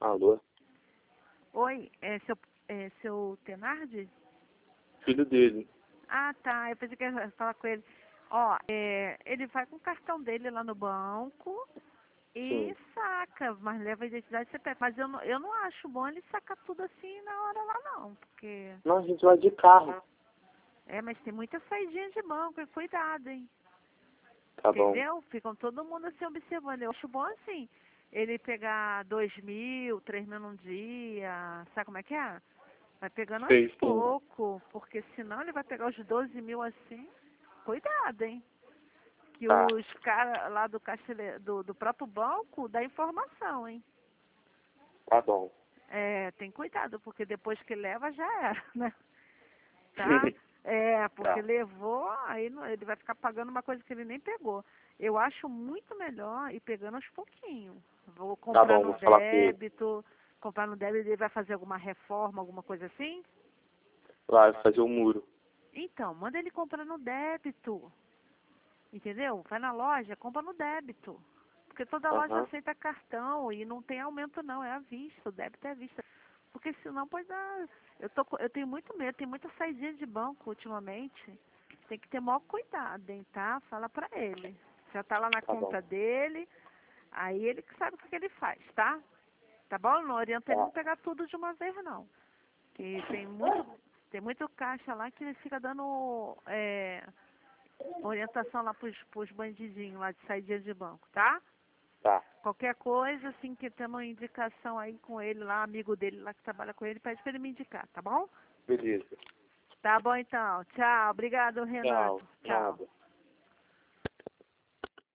Alô? Oi, seu Tenardi? Filho dele. Ah, tá, eu pensei que ia falar com ele. Ó, ele vai com o cartão dele lá no banco e Sim. saca, mas leva a identidade secreta. Mas eu não acho bom ele sacar tudo assim na hora lá não, porque... Não, a gente vai de carro. Mas tem muita saidinha de banco, e cuidado, hein? Tá bom. Entendeu? Ficam todo mundo assim observando. Eu acho bom assim, ele pegar 2.000, 3.000 num dia, sabe como é que é? Vai pegando aos Sei, sim. poucos, porque senão ele vai pegar os 12.000 assim. Cuidado, hein? Que Tá. os caras lá do caixa do próprio banco dá informação, hein? Tá bom. Tem cuidado, porque depois que leva já era, né? Tá? Porque Tá. levou, aí ele vai ficar pagando uma coisa que ele nem pegou. Eu acho muito melhor ir pegando aos pouquinhos. Vou Tá comprar bom, no vou falar com ele. débito, ele vai fazer alguma reforma, alguma coisa assim? Vai fazer o muro. Então, manda ele comprar no débito. Entendeu? Vai na loja, compra no débito. Porque toda loja Aham. aceita cartão e não tem aumento não, é à vista, o débito é à vista. Porque senão pode dar. Eu tenho muito medo, tem muita saidinha de banco ultimamente. Tem que ter maior cuidado, hein, tá? Fala pra ele. Já tá lá na Tá bom. conta dele, aí ele que sabe o que ele faz, tá? Tá bom? Não orienta ele Tá. não pegar tudo de uma vez não. Que tem muito caixa lá que ele fica dando orientação lá pros bandidinhos lá de saída de banco, tá? Tá. Qualquer coisa, assim, que tem uma indicação aí com ele lá, amigo dele lá que trabalha com ele, pede pra ele me indicar, tá bom? Beleza. Tá bom então. Tchau. Obrigado, Tchau. Renato. Tchau. Nada.